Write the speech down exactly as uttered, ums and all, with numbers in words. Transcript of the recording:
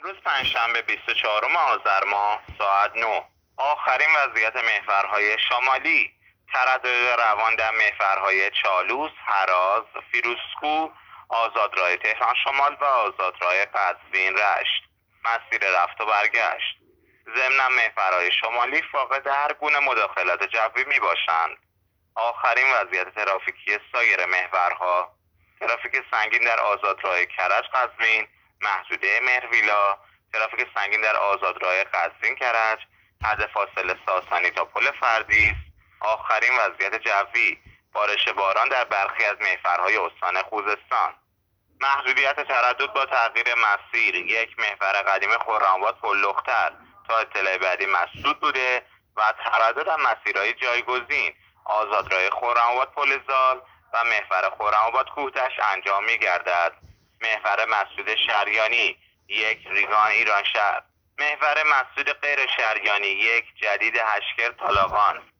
روز پنجشنبه بیست و چهارم آذر ماه ساعت نه. آخرین وضعیت محورهای شمالی. تردد روان در محورهای چالوس، هراز، فیروزکوه، آزادراه تهران شمال و آزادراه قزوین رشت. مسیر رفت و برگشت. ضمن محورهای شمالی فاقد هر گونه مداخلت جوی می باشند. آخرین وضعیت ترافیکی سایر محورها: ترافیک سنگین در آزادراه کرج قزوین، محدوده مهرویلا، ترافیک سنگین در آزادراه قزوین کرج، حد فاصله ساسانی تا پل فردیس. آخرین وضعیت جوی: بارش باران در برخی از محورهای استان خوزستان. محدودیت تردد با تغییر مسیر: یک محور قدیم خرم‌آباد پل‌لختر تا اطلاع بعدی مسدود بوده و تردد در مسیرهای جایگزین: آزادراه خرم‌آباد پل زال و محور خرم‌آباد کوهتش انجام می‌گردد. محور مسدود شریانی: یک ریگان ایرانشهر. محور مسدود غیر شریانی: یک جدید هشکر طالاقان.